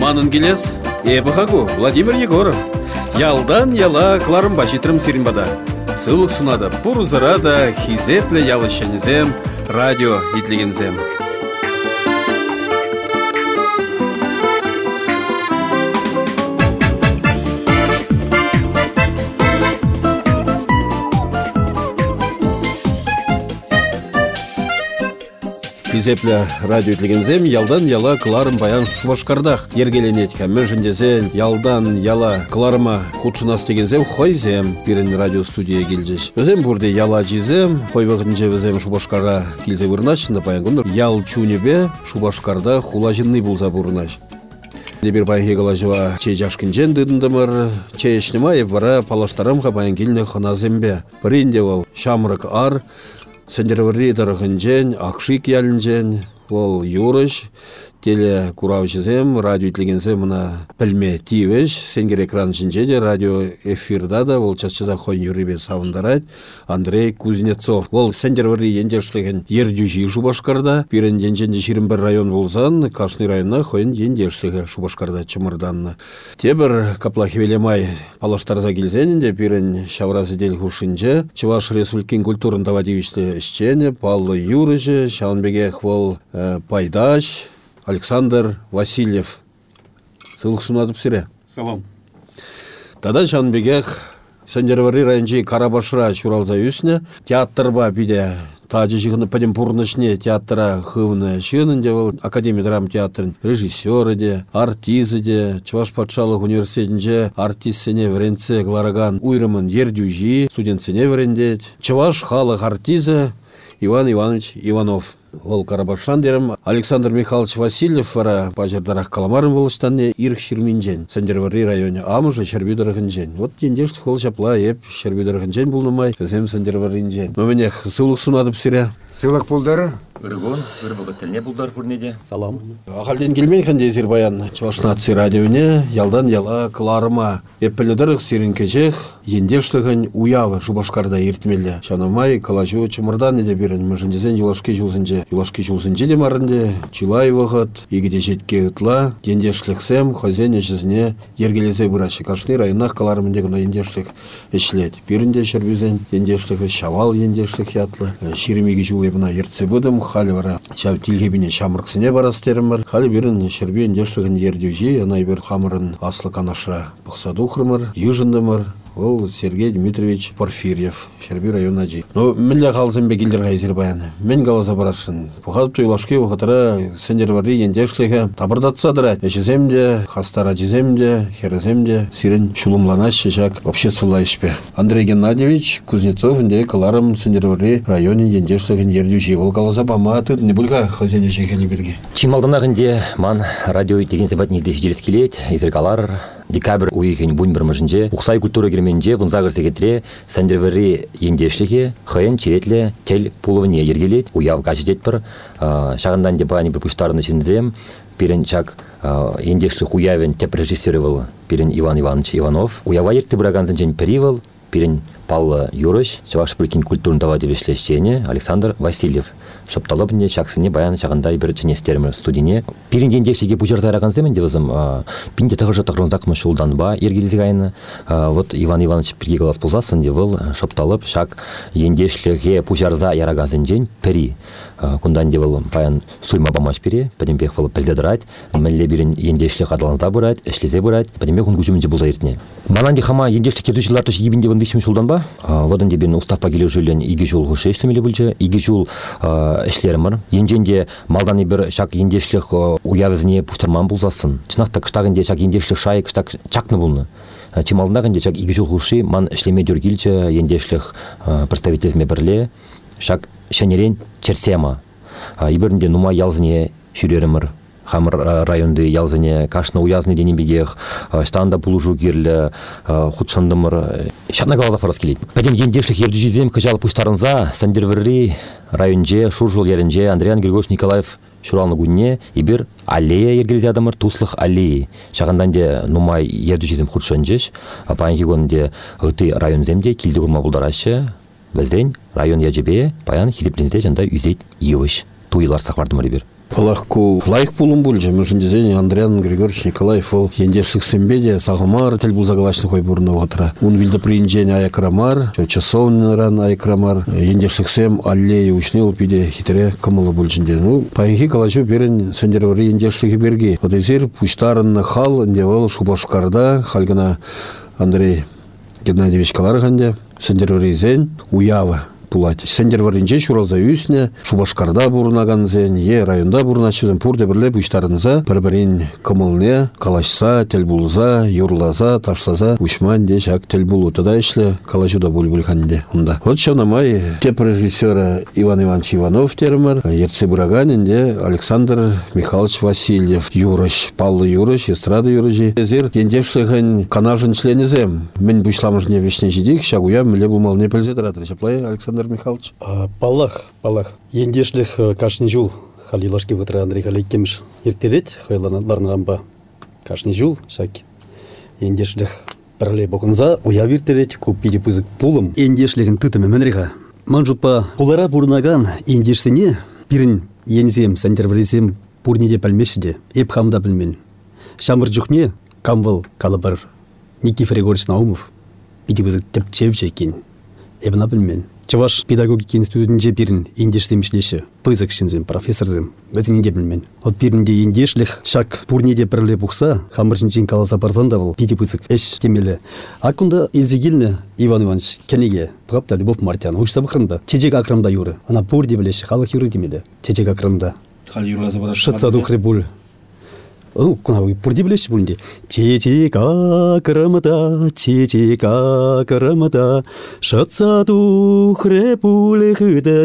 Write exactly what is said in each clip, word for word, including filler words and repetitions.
Манын келес, эбахагу Владимир Егоров. Ялдан яла кларым бачитрым сиринбада. Сылық сунада пурузарада хизепле ялышенізем, радио итлегензем. Хизепле радио итлегензем, ялдан яла кларым баян шубашкардах. Ергеленетка, мөжіндезен, ялдан яла кларыма худшынас дегензем, хойзем, бірін радио студия келжеш. Өзем бұрде яла жезем, хой вағынже өзем шубашкара келзе вырнашында баян күндір. Ял чунебе шубашкарда хулажынны бұлза бұрнаш. Дебір баян хегалажыва чей жашкын жен дыдындымыр, чей ешнема еп вара палаштарымға баян келіне ханазембе. Бірінде ол шамрық ар, сендерварри дарахынжен, акшик ялынжен, ол юрыш, теле куравчызем, радио итлегензем мына пілме тивеш, сенгер экран жинжеде, радио эфирда да, ол часчыза хойн юрибе савындарайд, Андрей Кузнецов. Ол сендерварри ендешлеген ердюжи Шубашкарда, пирен енженде ширинбір район болзан, Кашны районна хойн ендешлеге Шубашкарда чымырданны. Тебір каплахивелемай палаштарза келзенінде, пирен шавразы дел хушинже, Чуваш Республикин культурында вадивишті ішчене, Паллы Юрыжы, Шаунбеге хвол э, Пайдаш, Александр Васильев. Сылық сунатып сире. Салам. Тада Шаунбегех сендерварри районжи Карабашра чуралза үсіне, театрба биде тажы жығыны падем пурнышне театра хывны шынынде был Академия драм театрын режиссеры де, артизы де, Чуваш патшалық университетінже артистсене вренце глараган уйрымын ердюжи, студентсене врендет, Чуваш халық артизы Иван Иванович Иванов. Ол Карабашан дерім, Александр Михайлович Васильев вара пажардарах каламарын болыштанне ирх ширминжен. Сендерварри районе амыжы шербюдарахынжен. Вот дендешті хол шапла еп шербюдарахынжен болнымай, өзем сендерварринжен. Мөменех сылық сунадып сире. Сылық болдары? Үргон, үрбігі тіліне бұлдар көрнеде. Салам. Ақалден келмен қанде зирбаян Чувашнатсы радионе, ялдан яла кларыма. Еппілдірік сирин кежех, ендештігін уявы Шубашкарда ертмелі. Шанамай, калажу чымырдан еде берін, мүжіндезен юлашке жылзынже. Юлашке жылзынже де марынде, чилай вағыт, егіде жетке ұтла, ендешліксем, хозен ешізіне ергелезе бұрашы. Кашны районах каларымындегіна ендешлік ішлет. Берінде шербюзен ендешлігі шавал ендешлік ятлы. Ширемеге жылебіна ертсе бұдым, халі вара шав тілгебіне шамырқсыне барастерім бар. Халі берін шербе ендешлігін ердеужи, анай бір қамырын аслы канашыра бұқсадуқырмыр, южындымыр. Ол Сергей Дмитриевич Порфирьев, Шерби район аджи. Но милля қалзым бекілдер ғайзір баяны. Мен қалаза барашын. Бұқадып туйлашке ұқытыра сендерварри ендешлігі табырдатсадыра. Ешіземде, хастара жеземде, хереземде, сирен шулымлана шешак обществолла ішпе. Андрей Геннадьевич Кузнецов инде каларым сендерварри районы ендешлігін ердюжи. Ол қалаза бама тұд не бұлға хозяне шекелі берге. Чималданағынде ман радио деген зебат незде жиделес келет, изіргалар. Декабрь уйген бун бір мұжынже, ұқсай культура керменже, бұнзағыр секетре, сәндервері ендешліге, қайын черетлі тел пулывыне ергелет, уяв қажет бір, шағындан депайны бір пұштарыны шынзем, перен чак ендешлік уявен теп режиссері был, перен Иван Иванович Иванов, уява ерті бұраганзын жен перивал, перен Паллы Юрыш, Чуваш Республикин культурында вадивешлешчене, Александр Васильев. Шапталып не шақсыне баян шағындай бір ченестерімір студине. Пирин дендешіге бұжар зараған земен девізім, пинде тығыржы тығырынзақ мұшылдан ба ергелізі ғайны. Вот Иван Иванович бірге қалас болзасын девіл шапталып шақ ендешліге бұжарза яраған зенжен пірі. Кундан девіл баян суйма бамаш пире, пәдембек вылып пілдедірайд, мәлі бірін ендешлік адаланза бұрайд, әшлезе бұрайд, пәдембек он күжімінде бұлза ертіне. Мананде хама ендешлік кетушілар тұш ебін девін вишім шулдан ба? Водан дебен ұстапа келеу жүлен иге жол ғышы ешлемелі бүлжі, иге жол эшлерімір. Енженде малданы бір шак ендешлік уявызіне пұштарман бұлзасын. Чынақта кыштағынде шак ендешлік шай кыштақ чакны бұлны. Чималдағынде шак иге жол ғышы ман эшлеме дөргілчі ендешлік представителізме бірле шак шәнерен черсема. Ибірінде нума ялзіне шүрерімір. Хамыр районды ялзыне кашны уязны денебегех, штанда пулужу керлі, худшандымыр. Шатна қалада фарас келейді. Пәдем ендешлік ердюжизем кыжалы пұштарынза, сәндервірі районже, шуржол ерінже, Андриан Григорьевич Николаев шуралны күнне, ибір аллея ергелзе адамыр, туслық аллеи. Шағандан де нумай ердюжизем худшанжеш, паянки гонде ғыты районземде келді күрма бұлдарашы, бізден район яжебе паян хизеплензе жанда үзет евіш. Туйлар сақварды мөрі бір. Палахку лайк пулум бульже, мужиндезен Андриан Григорьевич Николаев ол ендешлік сэмбеде сағылмар тел бұлзағалашны қой бұрны отыра. Он вилді приинжен аякрамар, часовныран аякрамар, ендешлік сэм аллея учнел пиде хитре кымылы бульжинде. Ну, паинхи калачу берін сендервары ендешлігі берге. Вот ezер пуштарын хал, инде ол Шубашкарда, хальгана Андрей Геннадьевич Каларганде, сендервары зен уява. Пулати. Сендер варинже шуралза үсіне, Шубашкарда бурнаган зен, е районда бурначызын пурде бірле бұштарыныза, бір-бірін кымылне, калашса, телбулза, юрлаза, ташлаза, ушман де жак телбулу. Тада ішлі калашуда бүл-бүлханде. Вот шавнамай теп режиссера Иван Иванович Иванов термар, ерцы бураганінде Александр Михайлович Васильев, Юрыш, Павлы Юрыш, Эстрада Юрыжи. Зер ендевшіғын канажын членізем. Мен бұшламыжне вешне жидик, шагуя міле бұмал не пілзедіратыр. Шаплай, Александр Михайлович. Паллах, паллах. Ендешлих кашни жул. Халилашки вытра Андрей Халикемш. Иртерет, хойланаларнамба. Кашни жул, шаки. Ендешлих бірле боқынза, уя виртерет, купиде пызык пулым. Ендешлігін тытымы мәнреға. Манжупа, кулара бурнаган ендешсіне, пирін ензем, сәндервілесем, пурнеде пәлмешіде, еп хамда білмен. Шамыр жүхне, камвал калабар. Никифор Егорович Наумов. Пиде пызык тепчев жекен. Ебна білмен. Чаваш педагогика институтынже пирін ендештемішлеші, пызык шынзем, профессорзем, бәтін енде білмен. От пирінде ендешлік шак пурнеде бірле бұқса, хамыршынчен каласа барзанда бұл, пиде пызык әш темелі. Акунда елзегілні Иван Иванович кенеге, бұғапта Любовь Мартян, ұшса бұқырымда, чечек акырымда юры, ана пурде білеші, халық юры демелі, чечек акырымда. Шытса дұқры бұл. Кунавы пурде білеші бұлінде. Чечек акырымда, чечек акырымда, шытса дұқры бұлы ғыда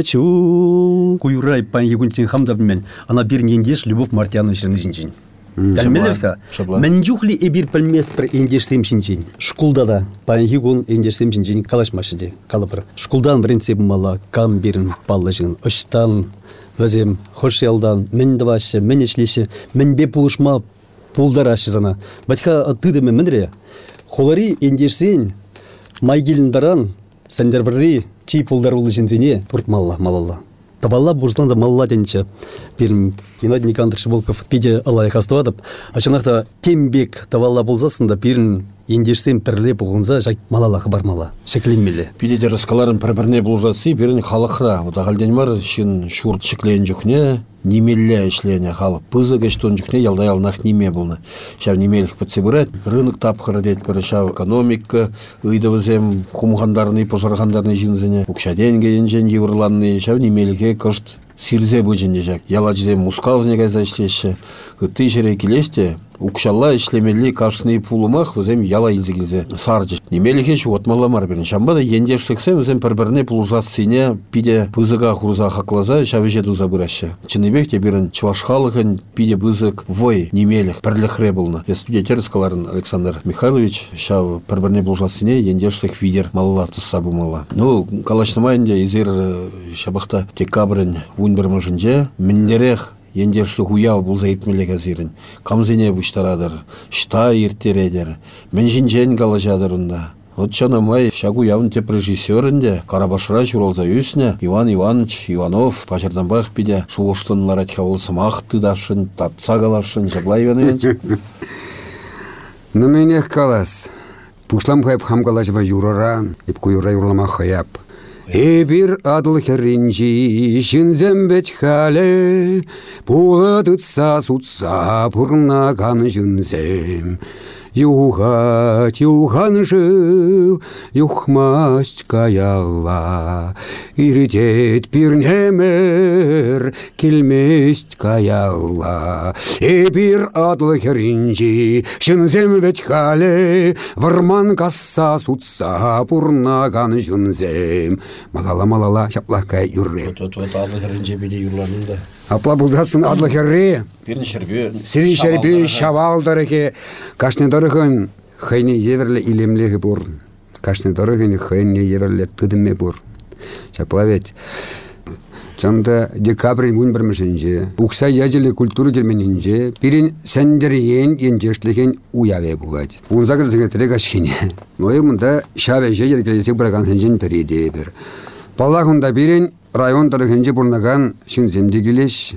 чул. Куюрай пан егунчен хамда білмен, ана бірін ендеш Любовь Мартяновичын жинжин. Дәлмелерха, мен жүхли эбир пілмес бір ендешсем шинжин. Шкулда да пан егун ендешсем шинжин калашмашыде, калапыр. Шкулдан бірінсе бұмала кам бірін паллы жын, ұштан, Вазем, хош ялдан, мен давашы, мен ешлеші, мен бе пулышма пулдарашы зана. Батха тыдымы мінре, холари ендешсен, майгелін даран, сәндербірі, чей пулдар улы жінзене, турт малла, малалла. Табалла бурсланда малла денче, бірім Геннадий Никандрович Волков пиде алайық астывадып, ачынақта тембек табалла болзасында бірін ендешсен пірле бұғынза жак малалақы бармала, шекленмелі. Пидеде рыскаларын бір-біріне бұлжасы, бірін халықра. Вот ағалден бар, шын шурт шеклен жүхне, немелле ішлене халық. Пызы кештон жүхне ялдай алнақ неме бұлны. Шав немелік пытсы бұрат, рынық тапқыры дед бір шав экономика, ұйдывызем хумғандарыны, пожарғандарыны жинзіне, ұқшаден кейін жен еврланны, шав немеліке кышт сирзе бұжынды жак. Яла жізем мускалызне кайза ішлеші, ұтты жере келеште, Укшалла ишлемели кашны пулумах өзем яла илзегилзе саржы. Немелихе шу отмаламар берін. Шамбада ендешліксем өзем бір-біріне пулужас сине пиде пызыға хурза хақлаза шавеже дуза бұрашы. Чыныбек те берін чувашхалығын пиде пызык вой немелих бірліхре болны. Студия скаларын Александр Михайлович шав бір-біріне пулужас сине ендешлік видер малала тысса бумала. Ну, калашнымайынде изер шабақта декабрын он бір мұжынже мінлерех ендерші хуяу бұл заитмелі кәзірін. Камзене бұштарадыр, шта ертередер, мен жинжен калажадыр ұнда. Вот чанамай шагу явын теп режиссерінде Карабашыра журалза үсіне Иван Иванович Иванов пачарданбақ пиде шуғыштынлар әтхавыл сымақ тыдашын, татса калашын, жабла Иван Иванович. Ну менех калас. Пушлам хайп хам калажва юрара, еп куюра юрлама хаяп. Эбир адыл херинжи, жинзембет хале, пула дытса сутса пурнаган жинзем. Югат, юган жив, юхмасть каялла, иридет пирнемер, килместь каялла. Эбир адыл херинжи, жинзембет хале, варман касса сутса пурнаган жинзем. Малала-малала, шаплаққа юрре. Вот-вот адыл херинжи биде юрланында. Апла бұлдасын адыл херре. Бірін шербе. Сирин шербе шавалдарыке. Кашнедарыгын хайне едерлі илемлегі бұр. Кашнедарыгын хайне едерлі тыдыме бұр. Шапла ведь. Чанда декабрин он бір мүшінже. Ұқса язелі культуры келменінже. Бірін сәндеріен ендешліген уяве бұлад. Ұн зағыр зігетірек ашкене. Ой мұнда шаве жегер келесек бұраган сәнжен переде бір. Балағында бірін район тарихынжы бұрнаған шын земде келеш,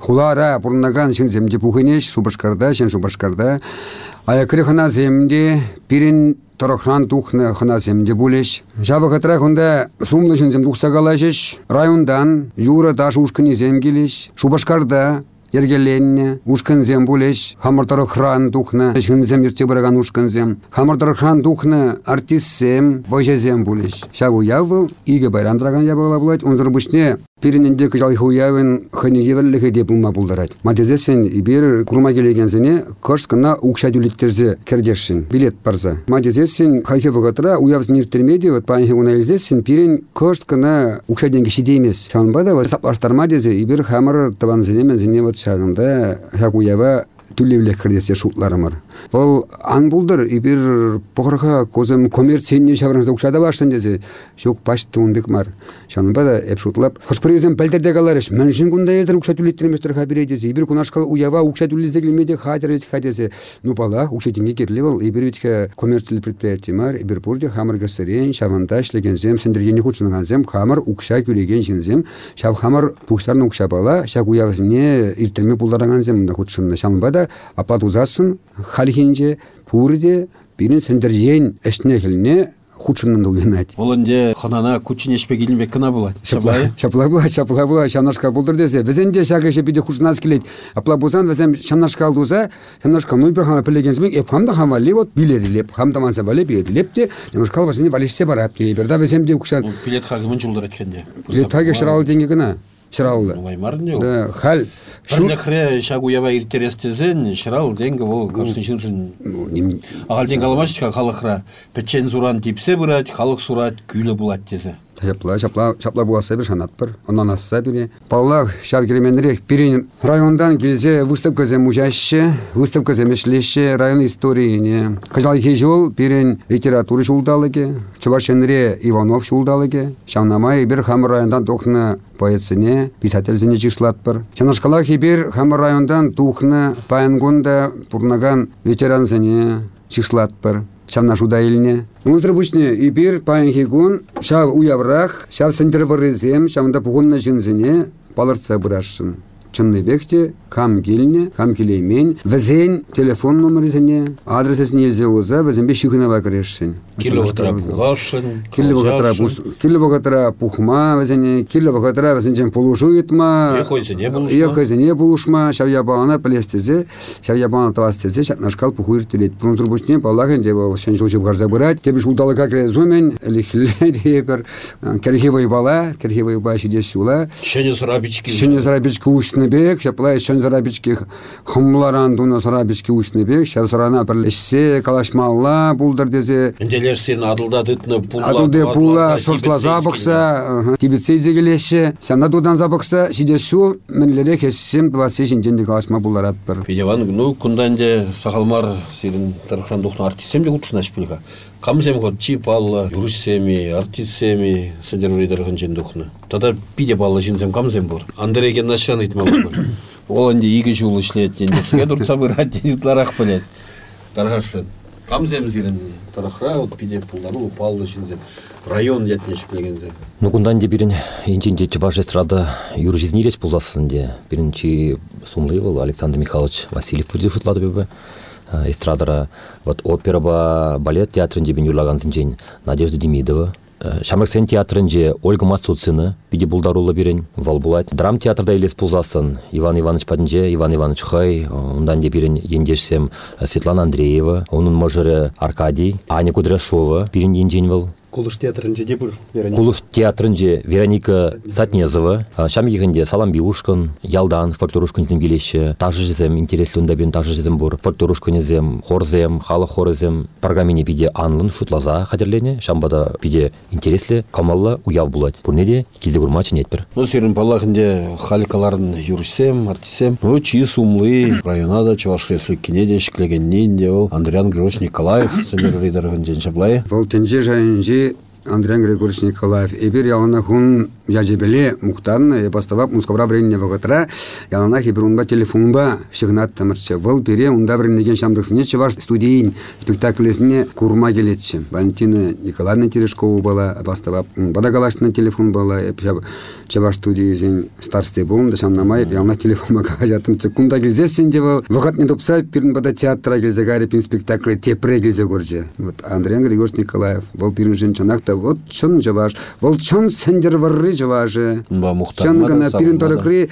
хулара бурнаган шин земде пухинеш Шубашкарда, шин Шубашкарда. Аякры хана земде пирин торохран тухны хана земде булеш. Жабы хатра хунда сумны шин зем тухса галашеш. Райондан юра даш ушкыни земгелеш. Шубашкарда ергеленне ушкын зем булеш. Хамыр торохран тухны шин зем ерте быраган ушкын зем. Хамыр торохран тухны артист зем войже зем булеш. Шагу явыл иге байрандраган ябыла булать. Ундар бушне пириненде кыжал хуявын хыны еверлігі деп ұлма бұлдарад. Мадезесен ибер курма келегензіне кырш кына укшадюлиттерзе кердершін, билет барза. Мадезесен хайхе вғатыра уявыз ниртермеде, вот паынхе унаилзесен пирин кырш кына укшаденге шидеймес. Шанбада вот саплаштарма дезе ибер хамыр табанзенемен зене вот шағында хак уява түлевлек кірдесе шутларымыр. Бұл аң бұлдыр, ибір бұқырға көзім коммерциянне шабырыңызда ұқшада баштын десе, шоқ башты ұнбек мар. Шаның бада әп шутлап, қошпырезен пәлтерде қаларыш, мәншін күнда езір ұқша түлеттірместір хабире десе, ибір күнашқал уява ұқша түлезеглемеде хатыр етік хадесе, ну бала ұқша теңге керлі бол, ибір өтіке коммерциялы предприятие мар, ибір бұрде хамыр гасырен, шаванда ішлеген зем, сендіргені құтшынған зем, хамыр ұқша көреген жин зем, шав хамыр пұқштарын ұқша бала, шақ уявызіне иртерме бұлдараған зем, құтшынна. Шаның бада аплат узасын, халихинже, пурде, бирин сендерген эшне хилне худшыннан уянать. Ол энде ханана кучинешпе келинбек кына болот. Чаплай, чаплай була, чаплай була, шамнашка болдыр десе. Безенде шагыше биде худшынас келет. Апла бузан везем шамнашка алдуза, шамнашка нуйбер хама пелегенсмек, эп хамда хама левот биледилеп, хамда манса бале биледилепте, шамнашка албасыне балешсе барапты. Берда веземде кушан. Билет хагымын жылдар эткенде. Билет хаге шыралы деньги кына. Шыралы. Уңаймарын жол. Да, хал. Шулехре шагуява иртерестезен, шырал деньги бол кашнышын. Агал деньги аламашчыка халықра. Печен зуран типсе бұрат, халық сурат күйлі булат тезе. Шапла, шапла, шапла буаса bir шанат бір, онан асса бире. Баллах шав кеременрек бирин райондан келзе выставка земужаще, выставка земешлеше район истории. Кажал хежол бирин литература шулдалыге, Чувашенре Иванов шулдалыге, Шавнамай бир хамыр райондан тухны поэтсыне, писательзіне чишлат бір. Шанашкалах бир хамыр райондан тухны паянгунда пурнаган ветеранзіне чишлат бір. Шавна шуда илне. Музыр бушне ибир паянхигун шав уяврах, шав сендерварызем, шавында пугунна жинзіне палырца бұрашын. Чынны бекте, кам келіне, кам келеймен, візен телефон номерізіне, адресесіне елзе олза, візен бе шихынава кірешін. Килі вғатыра пуғашын, килі вғатыра пухма, візене, килі вғатыра візен полужу етма, ехайзіне полушма, шав ябағана пілестезе, шав ябағана тавастезе, шатнашкал пуху ертелет. Пұрын тұрбушне, балағын деп ол шен жыл жып ғарза бұрат, кебіш ұлдалыға кірезумен, лихілі дейпір, керхевай бала, керхевай ба шидес шула, шене сарабички ушны бек, шаплай шен зарабички хымларан дуна зарабички ушны бек, шав сарана бірлешсе, калашмалла булдыр дезе. Энделер сен адылда дытны пулла. Адылды пулла, шоршла забықса, тибетсейдзе келешсе, санда дудан забықса, шидес шу, мінлері хессем двадцать жинженде калашма булдар атпыр. Педеван, ну, кунданде сахалмар сирин тарықшан дұқтын артисем де құтшынаш білға. Камзем ход чип алла, юрissemi, артистсеми, сендервейдерген жендухны. Тада пиде балла жинсем камзем бур. Андереген начран айтмалы бур. Ол анде игі жол ішлет, енде хиге дұртса бұрат, денетларақ білет. Тарғашын. Камзем зирен тарахра, вот пиде пуллару, упаллы жинсем. Район етнешік легензем. Ну, кунданде бірін енченде чываш эстрада юржизнилес пулзасынде. Бірінші сумлывыл Александр Михайлович Васильев бірде шутлады бебі. Эстрадара, вот опера ба балет театрынде бен юрлаган зинчен Надежда Демидова. Шамраксен театрынде Ольга Мацуцина, пиде булдарулы берен, вал булат. Драм театрда елес пулзасын Иван Иванович Падынже, Иван Иванович Хай, ондан де берен ендешсем Светлана Андреева, onun мажыры Аркадий, Аня Кудряшова, берен енжен вал. Кулыш театрынже де бұл, Вероника. Кулыш театрынже Вероника Сатнезова, Шамегихінде Салам Биушкан, Ялдан, фольклорушкан земгелеші, также жезем интереслюнда бен также жезем бур, фольклорушкан жезем, хорзем, хала хорзем, программине пиде анлын шутлаза хадерлене, шамбада пиде интереслі, камалла уяв булат. Пурнеде кезде гурмачын етпір. Ну, серін балағынде халикаларын юрissем, артисем, ну, чиі сумлы, районада, чавашреслік кенеде, шіклегеннен де ол, Андриан Григорьевич Николаев, сендервейдерген жен шаблайы. Волтенже жайынже Андриан Григорьевич Николаев. Эбир ялына хун яжебеле мухтан бастабап мускавра времени вагатра ялана хибрунба телефонба шигнат тамырчы вол пере унда временеген шамрыксыне чываш студийин спектаклесине курма келетчи Валентина Николаевна Терешкова бала бастабап бадагалашна телефон бала чываш студийин старсте болун да шамнамай ялана телефонга кажатым секунда келзесин деп вагат не допса пирин бада театра келзе гарипин спектакль тепре келзе горже вот Андрей Григорьевич Николаев вол пирин женчонакта вот чон чываш вол чон сендер варры чываже чон гана пирин торыкры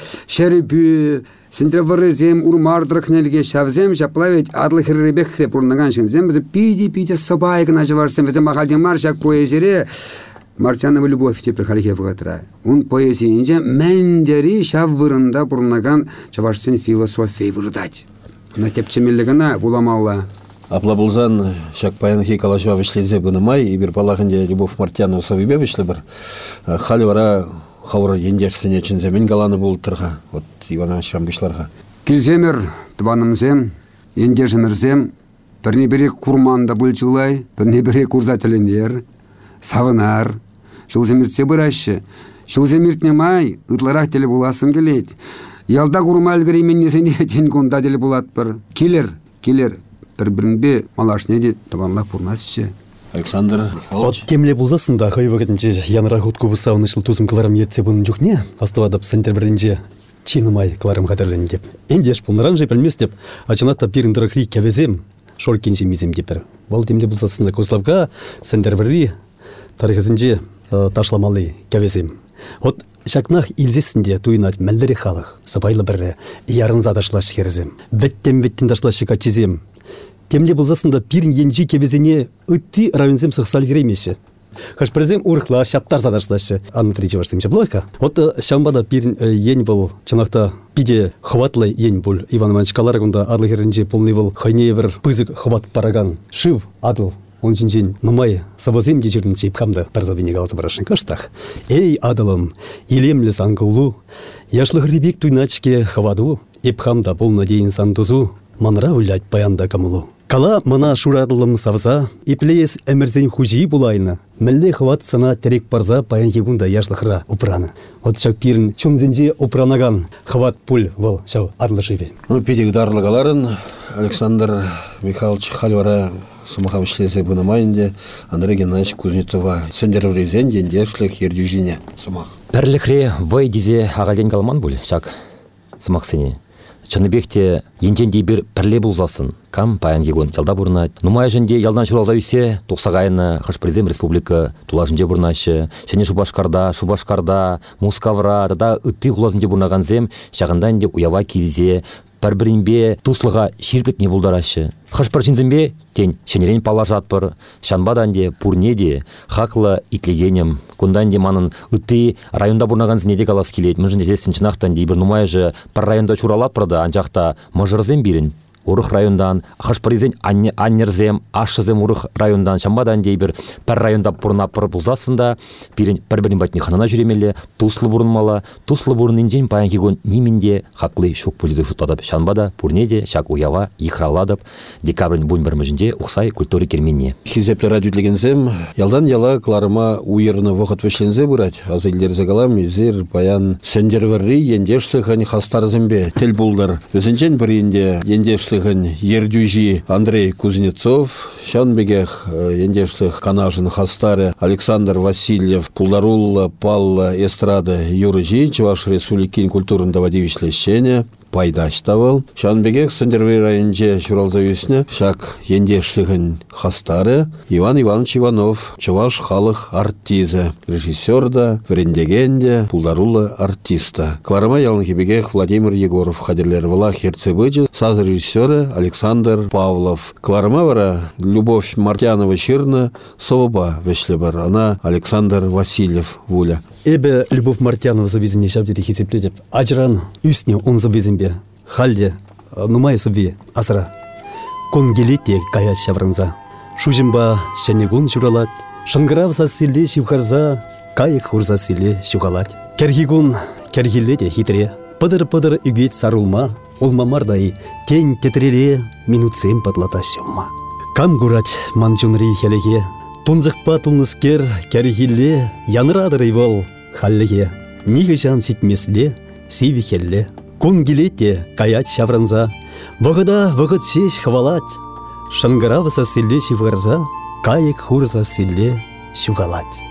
шеребü сендер зем урмардрых нелге шавзем жаплавить адлы хребек хреб урнаган шензем біз пиди пиди собай гана жаварсем біз махалден маршак поэзире Мартянова любовь те приходили в гатра. Он поэзия мендери шаввырында бурнаган чавашсын философия вырдать. На тепчемеллегана буламалла. Аплабулзан шакпаян хикалашва вишлезе бынымай и бир балагынде Любовь Мартянова совебе вишле бір халивара хавра ендешсене ченземен галаны бултырга. Вот Иван Шамбишларга. Килземер тванымзем, ендешемерзем, перне бере курманда булчулай, перне бере курзателенер, савынар. Шулземиртсе быращы. Шулземиртне май, ытларах теле буласым келет. Ялда курма әлгіременнесіне тен конда теле булат бір. Келер, келер. Бір-бірінбе малашне де табанлақ бұрнасышы. Александр От темле булзасында хай вакытынче янра хутку бусауны шыл тузым кыларым етсе бұның жүхне, астывадып сентябрінде чинымай кыларым қатерлен деп. Эндеш бұлнаран же білмес деп, ачынатта біріндірікри кәвезем, шор кенше мизем дептір. Бұл темле булзасында көславға сентябрі тарихызынже ташламалы кәвезем. От шакнах илзесінде туйнат мәлдері халық, сапайлы бірі, ярын задашлаш херзем. Бәттен-бәттен дашлашы качизем. Темле булзасында пирин енжи кевезене ытти равензем сықсал керемеші. Хашпрезем урықла шаптар задашлашы. Анны тричи ваштымча блайка. Вот шамбада пирин ень был, чанақта пиде хватлай ень был. Иван Иванович Каларагунда адлы херенже полный был. Хайне бір пызык хват параган. Шив адыл. Он жинжин нумай сабазем дежурный чейпкамда парзабине галасы барашын каштах. Эй, адылым, илемлі сангулу, яшлы гребек туйначке хаваду, епхамда бол надейін сандузу, манра улять паянда камулу. Кала мана шурадылым савза, иплеес әмірзен хужи булайны. Мәлле хват сана терек парза паян егунда яшлыхра упраны. Вот шак пирін чонзенже упранаган хват пуль вол шау адлы живе. Ну, педик дарлыгаларын Александр Михайлович Хальвара Сумахав шлезе бынымайынде Андрей Геннадьевич Кузнецова сендер резен ендешлік ердюжине сумах. Пәрліхре вай дизе ағалден калман бұл, шак сумах сене. Чаныбекте енженде бір пәрле бұлзасын, кам паян егон ялда бұрнат. Нумай жөнде ялдан шуралза үйсе, тоқсағайыны Хашпрезем республика тулажынде бұрнашы, және Шубашкарда, Шубашкарда, Мускавра, тада үтті құлазынде бұрнаған зем, шағындан де уява келзе, пәрбірінбе туслыға шерпеп не бұлдарашы. Хашпарчинзімбе тен шенерен пала жатпыр, шанбадан де пурнеде хақлы итлегенем, күндан де манын үтті районда бұрнаған зінеде қалас келет, мүжінде зесін чынақтан де бір нумай жы пар районда чуралаппырды, анжақта мұжырзем берін. Урых райондан, Хашпаризен аннерзем, ашызем урых райондан, шамбадан дейбір пәр районда бұрнаппыр бұлзасында, пәр-бірін бәтіне қанана жүремелі, туслы бұрынмала, туслы бұрынын жен паян кегон немінде хақлы шоқ пөлді жұтладып, шанбада, пұрнеде, шак уява, ихраладып, декабрін бұн бір мүжінде ұқсай культури керменне. Хизепті радиотлегензем, ялдан яла кларыма уйырны вақыт вешлензе бұрад, азайлер загалам, изер, паян, сендерверри, ендешсі ғани хастарзымбе, тел бұлдар. Өзінчен бір енде ендешсі Ердюжи Андрей Кузнецов, Шанбегех, ендешлых канажын хастары Александр Васильев, Пулдарулла, Палла, Эстрада, Юрыжи, Чуваш Республикин культурында вадивишлещение, пайдаштавал. Шанбегех сендервей районже шуралзавесне, шак ендешлыгын хастары Иван Иванович Иванов, Чуваш халық артизы, режиссерда, врендегенде, Пулдарулла артиста. Кларыма ялынхебегех Владимир Егоров, хадерлер вала Херцебыджи, саз режиссеры Александр Павлов. Кларыма вара Любовь Мартянова Чирна, Соваба вешлебар, она Александр Васильев вуля. Эбе Любовь Мартянова завизіне шабдеті хесепледеп, ажыран үстіне он завизінбе, халде, нумай субве, асыра. Кон келетте каят шабрынза. Шужимба шанегун журалат, шангыравса силе шивхарза, кайық хурза силе шугалат. Кергигун кергилете хитре, пыдыр-пыдыр үгет сарулма, олмамардай тень тетреле минутсем патлаташыма. Кам гурат манчунри хелеге, тунзықпа тунныскер кәргілі янрадыр ивал, халлеге, нигі жан ситмесле, сиві хелле. Кун келетте, каят шавранза, вғыда вғыт сеш хвалат, шынгыравыса сілле шивғырза, кайык хурза сілле шуғалат.